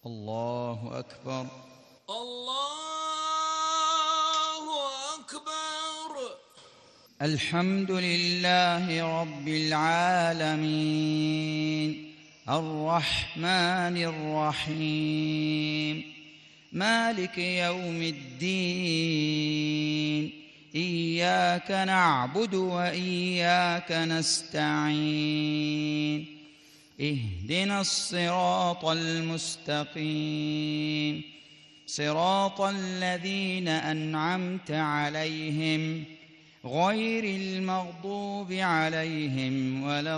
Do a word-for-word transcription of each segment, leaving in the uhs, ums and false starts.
الله أكبر. الله أكبر. الحمد لله رب العالمين الرحمن الرحيم مالك يوم الدين إياك نعبد وإياك نستعين اهدنا الصراط المستقيم صراط الذين أنعمت عليهم غير المغضوب عليهم ولا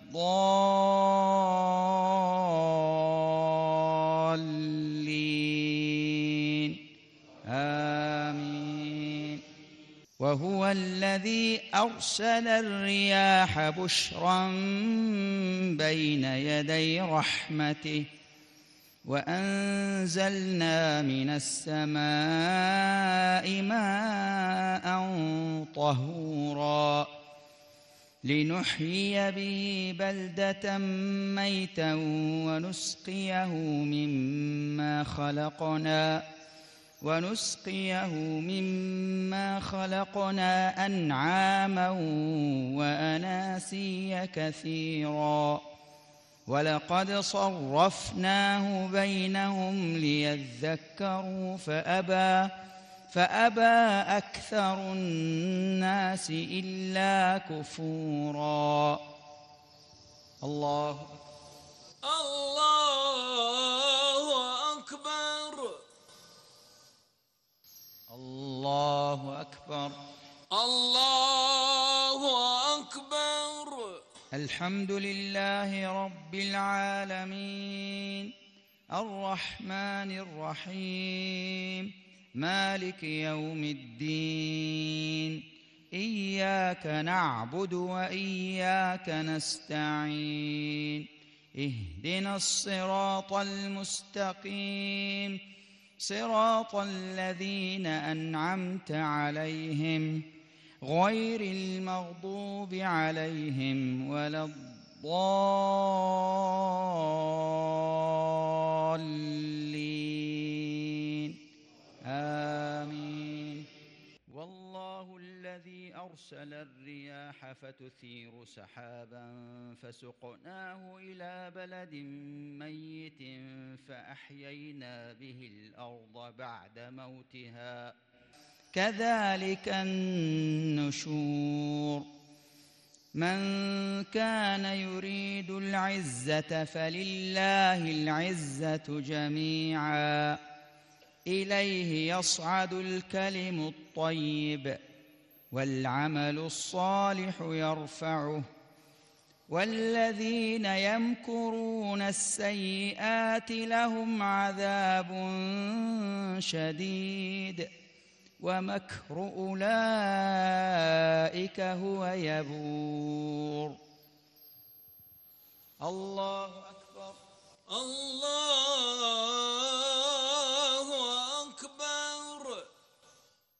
الضالين آمين. وهو الذي أرسل الرياح بشرا بين يدي رحمته وأنزلنا من السماء ماء طهورا لنحيي به بلدة ميتا ونسقيه مما خلقنا ونسقيه مما خلقنا أنعاما وأناسيا كثيرا ولقد صرفناه بينهم ليذكروا فأبى فأبى أكثر الناس إلا كفورا. الله الله أكبر. الله أكبر. الله أكبر. الحمد لله رب العالمين الرحمن الرحيم مالك يوم الدين إياك نعبد وإياك نستعين اهدنا الصراط المستقيم صراط الذين أنعمت عليهم غير المغضوب عليهم ولا الضالين آمين. والله الذي أرسل الرياح فتثير سحابا فسقناه إلى بلد ميت فأحيينا به الأرض بعد موتها كذلك النشور. من كان يريد العزة فلله العزة جميعا إليه يصعد الكلم الطيب والعمل الصالح يرفعه والذين يمكرون السيئات لهم عذاب شديد ومكر أولئك هو يبور. الله أكبر. الله